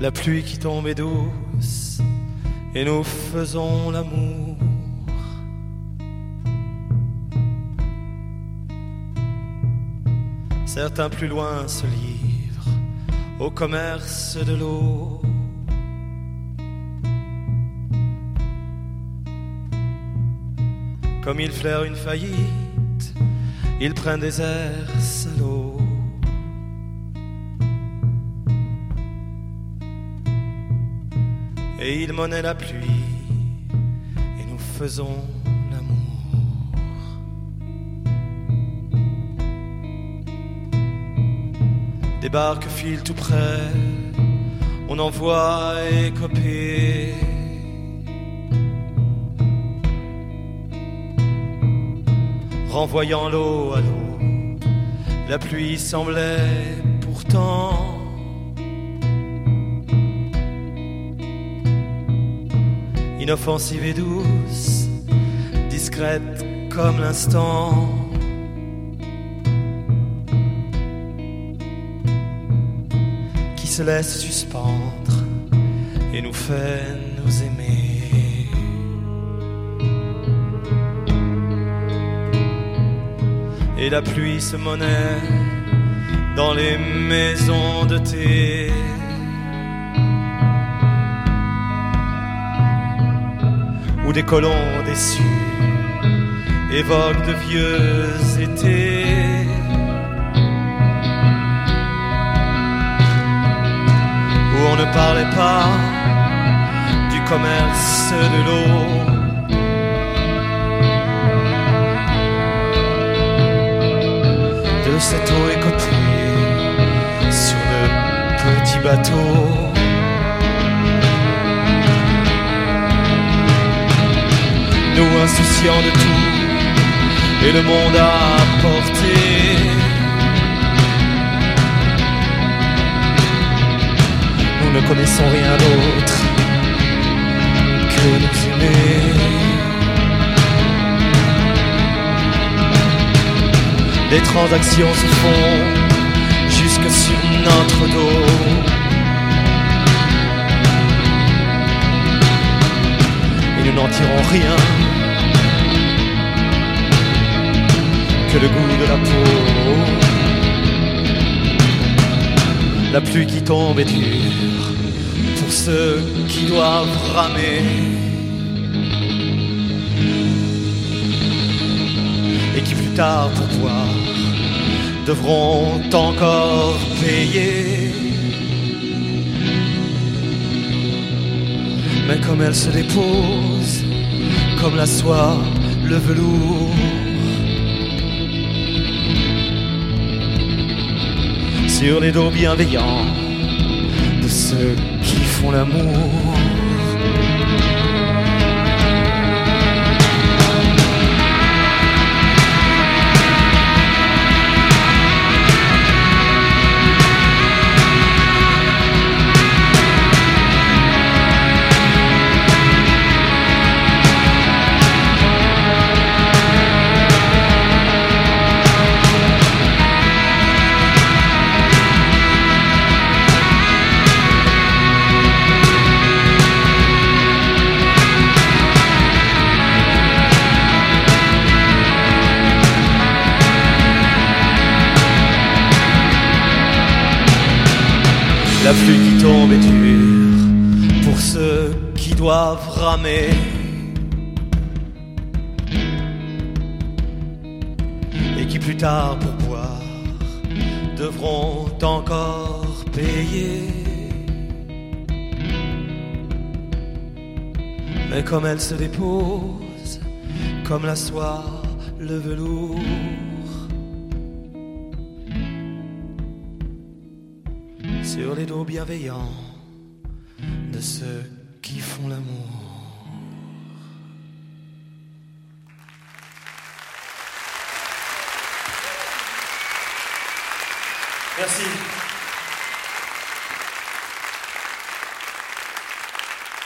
La pluie qui tombe est douce et nous faisons l'amour. Certains plus loin se livrent au commerce de l'eau. Comme ils flairent une faillite, ils prennent des airs salauds. Et ils monnaient la pluie et nous faisons l'amour. Des barques filent tout près, on en voit écoper. Renvoyant l'eau à l'eau, la pluie semblait pourtant inoffensive et douce, discrète comme l'instant. Qui se laisse suspendre et nous fait nous aimer. Et la pluie se monnaie dans les maisons de thé. Où des colons déçus évoquent de vieux étés. Où on ne parlait pas du commerce de l'eau. De cette eau écotée sur de petits bateaux. Nous insouciants de tout et le monde à portée. Nous ne connaissons rien d'autre que nous aimer. Des transactions se font jusque sur notre dos. Et nous n'en tirons rien que le goût de la peau. La pluie qui tombe est dure pour ceux qui doivent ramer. Et qui plus tard pour boire devront encore payer. Mais comme elle se dépose, comme la soie, le velours, sur les dos bienveillants de ceux qui font l'amour. La pluie qui tombe est dure pour ceux qui doivent ramer. Et qui plus tard pour boire devront encore payer. Mais comme elle se dépose, comme la soie, le velours, sur les dos bienveillants de ceux qui font l'amour. Merci.